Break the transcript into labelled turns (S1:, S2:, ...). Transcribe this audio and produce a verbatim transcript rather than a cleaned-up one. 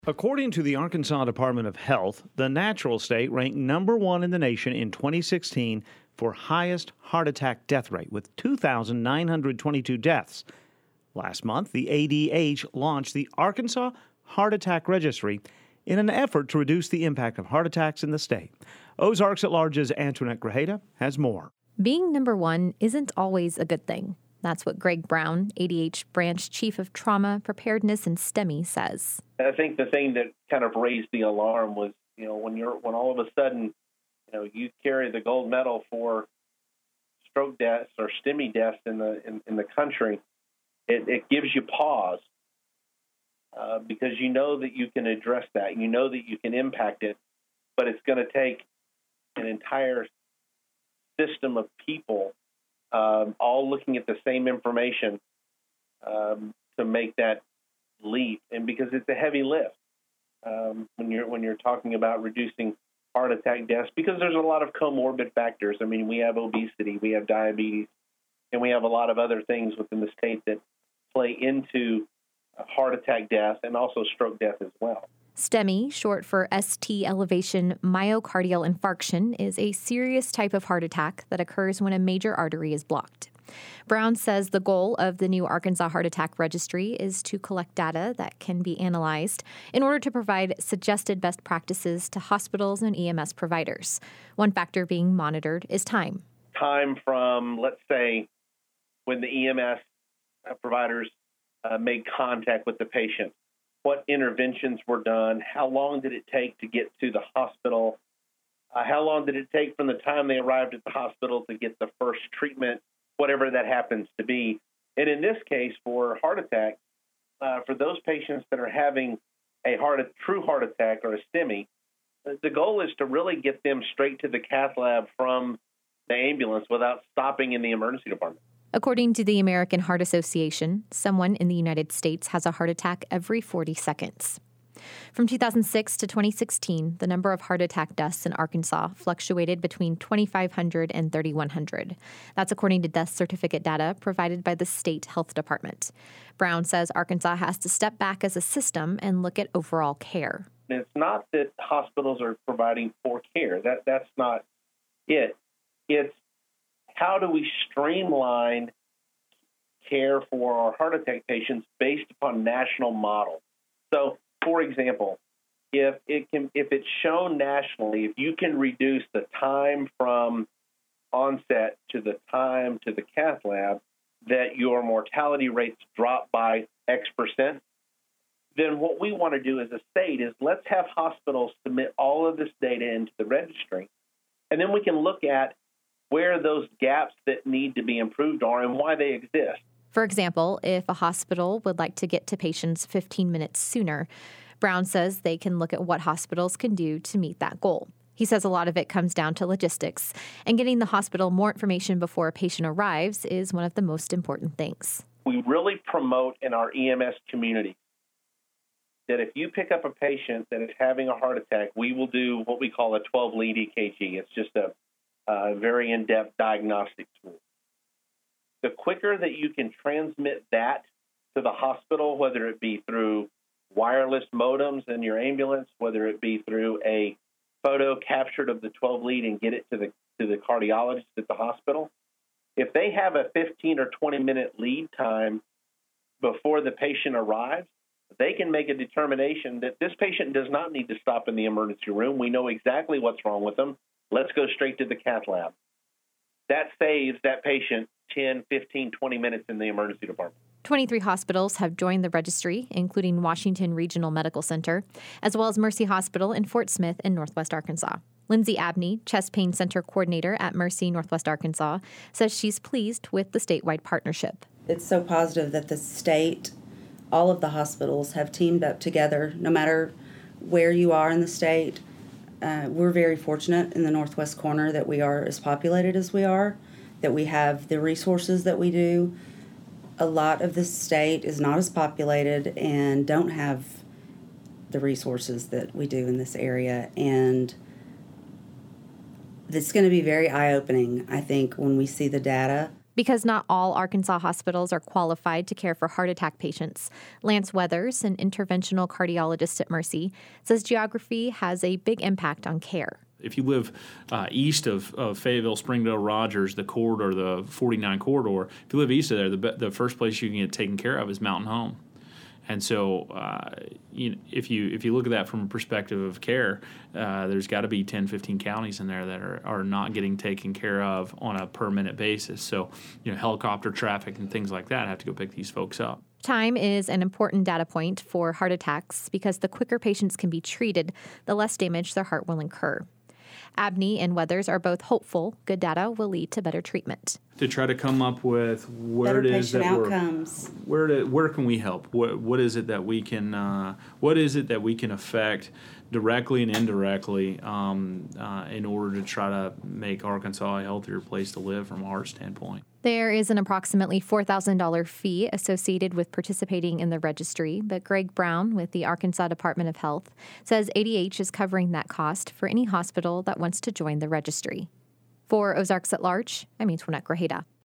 S1: According to the Arkansas Department of Health, the natural state ranked number one in the nation in twenty sixteen for highest heart attack death rate with two thousand nine hundred twenty-two deaths. Last month, the A D H launched the Arkansas Heart Attack Registry in an effort to reduce the impact of heart attacks in the state. Ozarks at Large's Antoinette Grajeda has more.
S2: Being number one isn't always a good thing. That's what Greg Brown, A D H Branch Chief of Trauma, Preparedness, and STEMI says.
S3: I think the thing that kind of raised the alarm was, you know, when you're when all of a sudden, you know, you carry the gold medal for stroke deaths or STEMI deaths in the in, in the country, it, it gives you pause uh, because you know that you can address that, you know that you can impact it, but it's going to take an entire system of people Um, all looking at the same information um, to make that leap, and because it's a heavy lift um, when you're when you're talking about reducing heart attack deaths, because there's a lot of comorbid factors. I mean, we have obesity, we have diabetes, and we have a lot of other things within the state that play into heart attack death and also stroke death as well.
S2: STEMI, short for S T elevation myocardial infarction, is a serious type of heart attack that occurs when a major artery is blocked. Brown says the goal of the new Arkansas Heart Attack Registry is to collect data that can be analyzed in order to provide suggested best practices to hospitals and E M S providers. One factor being monitored is time.
S3: Time from, let's say, when the E M S providers uh, made contact with the patient. What interventions were done, how long did it take to get to the hospital, uh, how long did it take from the time they arrived at the hospital to get the first treatment, whatever that happens to be. And in this case, for heart attack, uh, for those patients that are having a heart, a true heart attack or a STEMI, the goal is to really get them straight to the cath lab from the ambulance without stopping in the emergency department.
S2: According to the American Heart Association, someone in the United States has a heart attack every forty seconds. From two thousand six to twenty sixteen, the number of heart attack deaths in Arkansas fluctuated between twenty-five hundred and thirty-one hundred. That's according to death certificate data provided by the state health department. Brown says Arkansas has to step back as a system and look at overall care.
S3: It's not that hospitals are providing poor care. That that's not it. It's how do we streamline care for our heart attack patients based upon national models? So, for example, if it can, if it's shown nationally, if you can reduce the time from onset to the time to the cath lab, that your mortality rates drop by X percent, then what we want to do as a state is let's have hospitals submit all of this data into the registry, and then we can look at where those gaps that need to be improved are and why they exist.
S2: For example, if a hospital would like to get to patients fifteen minutes sooner, Brown says they can look at what hospitals can do to meet that goal. He says a lot of it comes down to logistics, and getting the hospital more information before a patient arrives is one of the most important things.
S3: We really promote in our E M S community that if you pick up a patient that is having a heart attack, we will do what we call a twelve lead E K G. It's just a Uh, very in-depth diagnostic tool. The quicker that you can transmit that to the hospital, whether it be through wireless modems in your ambulance, whether it be through a photo captured of the twelve lead and get it to the to the cardiologist at the hospital, if they have a fifteen or twenty minute lead time before the patient arrives, they can make a determination that this patient does not need to stop in the emergency room. We know exactly what's wrong with them. Let's go straight to the cath lab. That saves that patient ten, fifteen, twenty minutes in the emergency department.
S2: twenty-three hospitals have joined the registry, including Washington Regional Medical Center, as well as Mercy Hospital in Fort Smith in Northwest Arkansas. Lindsay Abney, Chest Pain Center Coordinator at Mercy Northwest Arkansas, says she's pleased with the statewide partnership.
S4: It's so positive that the state, all of the hospitals have teamed up together, no matter where you are in the state. Uh, we're very fortunate in the northwest corner that we are as populated as we are, that we have the resources that we do. A lot of the state is not as populated and don't have the resources that we do in this area. And it's going to be very eye-opening, I think, when we see the data
S2: Because not all Arkansas hospitals are qualified to care for heart attack patients, Lance Weathers, an interventional cardiologist at Mercy, says geography has a big impact on care.
S5: If you live uh, east of, of Fayetteville, Springdale, Rogers, the corridor, the forty-nine corridor, if you live east of there, the, the first place you can get taken care of is Mountain Home. And so, uh, you know, if you if you look at that from a perspective of care, uh, there's got to be ten, fifteen counties in there that are, are not getting taken care of on a per minute basis. So, you know, helicopter traffic and things like that have to go pick these folks up.
S2: Time is an important data point for heart attacks because the quicker patients can be treated, the less damage their heart will incur. Abney and Weathers are both hopeful good data will lead to better treatment.
S5: To try to come up with where
S4: Better
S5: it is that
S4: outcomes.
S5: we're, where to, where can we help? What what is it that we can uh, what is it that we can affect directly and indirectly um, uh, in order to try to make Arkansas a healthier place to live from a heart standpoint?
S2: There is an approximately four thousand dollars fee associated with participating in the registry, but Greg Brown with the Arkansas Department of Health says A D H is covering that cost for any hospital that wants to join the registry. For Ozarks at Large, I'm Antoinette Grajeda.